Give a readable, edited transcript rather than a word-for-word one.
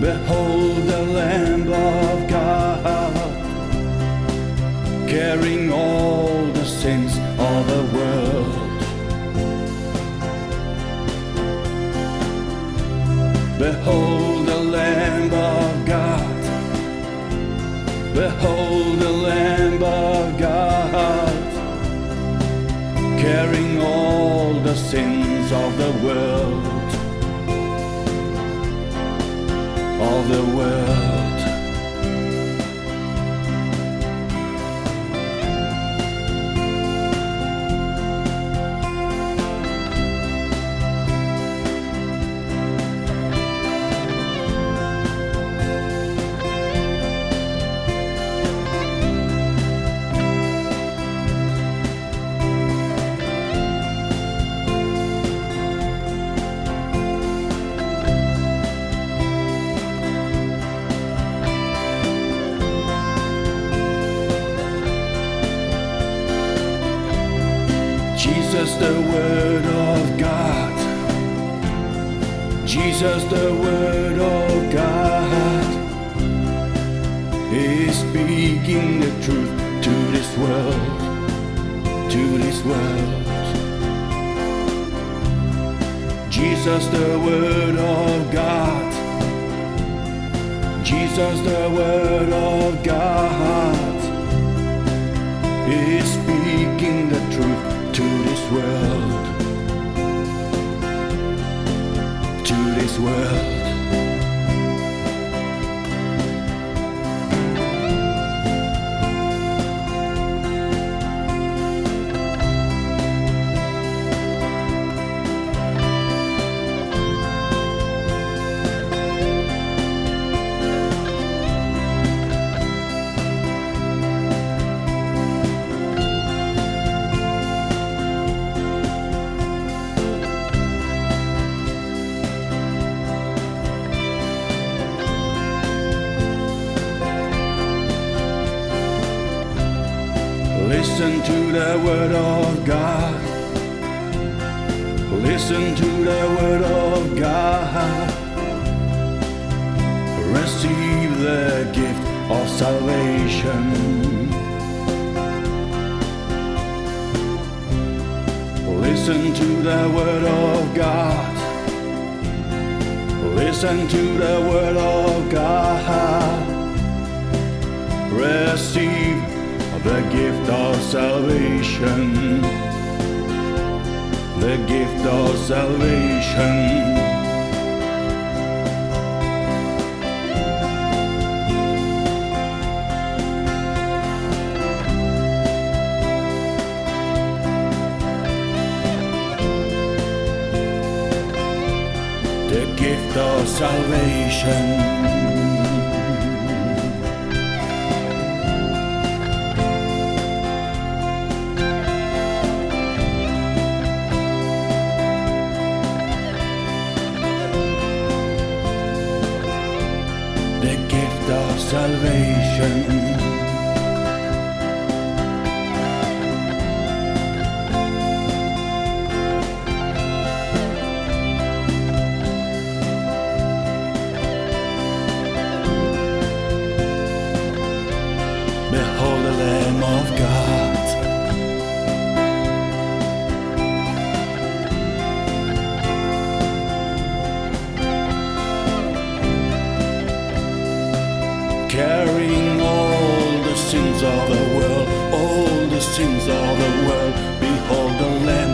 Behold the Lamb of God, carrying all the sins of the world. Behold the Lamb of God, behold the Lamb of God, carrying all the sins of the world. Of the world. Jesus the Word of God, Jesus the Word of God is speaking the truth to this world, to this world. Jesus the Word of God, Jesus the Word of God is speaking the truth to this world, to this world. Listen to the Word of God. Listen to the Word of God. Receive the gift of salvation. Listen to the Word of God. Listen to the Word of God. Receive the gift of salvation, the gift of salvation. The gift of salvation. The gift of salvation. Behold the Lamb of God, carrying all the sins of the world, all the sins of the world. Behold the Lamb